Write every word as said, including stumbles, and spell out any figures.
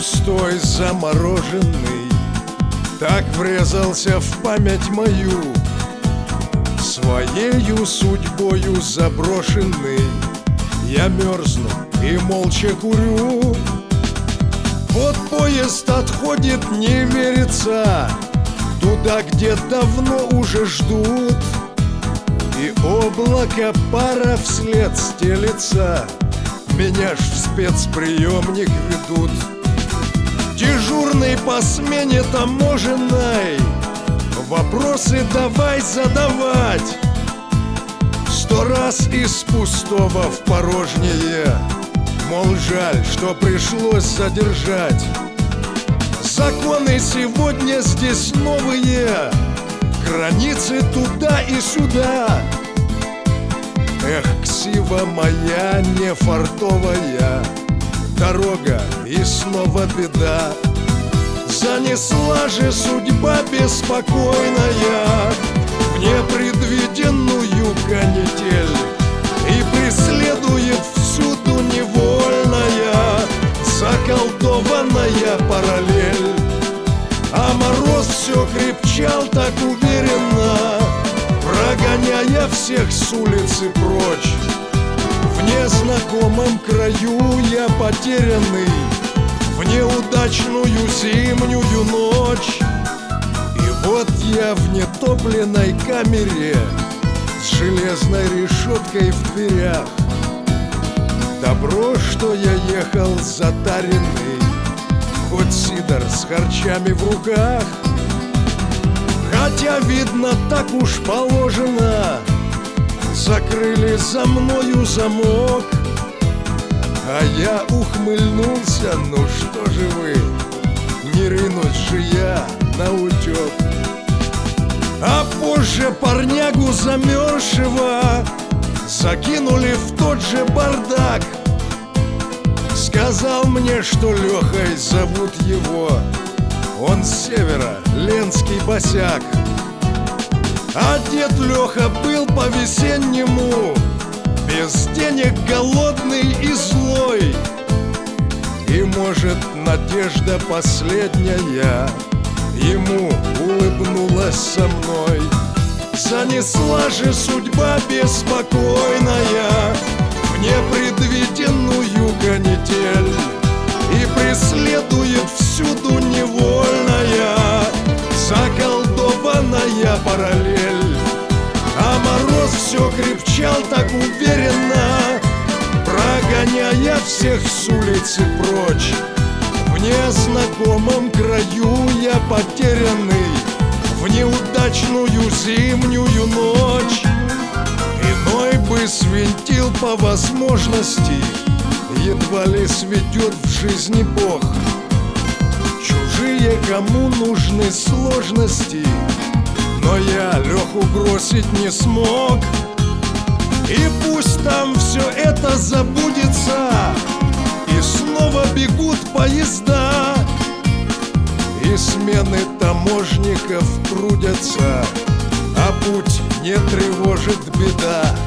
пустой, замороженный, так врезался в память мою, своею судьбою заброшенный. Я мерзну и молча курю. Вот поезд отходит, не верится, туда, где давно уже ждут, и облако пара вслед стелется, меня ж в спецприемник ведут. Дежурный по смене таможенной вопросы давай задавать. Сто раз из пустого в порожнее, мол, жаль, что пришлось задержать. Законы сегодня здесь новые, границы туда и сюда. Эх, ксива моя нефартовая, дорога и снова беда. Занесла же судьба беспокойная в непредвиденную канитель и преследует всюду невольная, заколдованная параллель. А мороз все крепчал так уверенно, прогоняя всех с улицы прочь. В незнакомом краю я потерянный, в неудачную зимнюю ночь. И вот я в нетопленной камере с железной решеткой в дверях. Добро, что я ехал затаренный, хоть сидор с харчами в руках. Хотя, видно, так уж положено, закрыли за мною замок. А я ухмыльнулся, ну что же вы, не рынусь же я наутек. А позже парнягу замерзшего закинули в тот же бардак. Сказал мне, что Лехой зовут его, он с севера, ленский босяк. А дед Леха был по-весеннему, без денег голодный и злой. И, может, надежда последняя ему улыбнулась со мной. Занесла же судьба беспокойная в непредвиденную канитель и преследует всюду невольная, заколдованная параллель. А мороз все крепчал так уверенно, прогоняя всех с улицы прочь. В незнакомом краю я потерянный, в неудачную зимнюю ночь. Иной бы свинтил по возможности, едва ли сведет в жизни Бог. Чужие, кому нужны сложности, но я Леху бросить не смог. И пусть там все это забудется, и снова бегут поезда, и смены таможников трудятся, а путь не тревожит беда.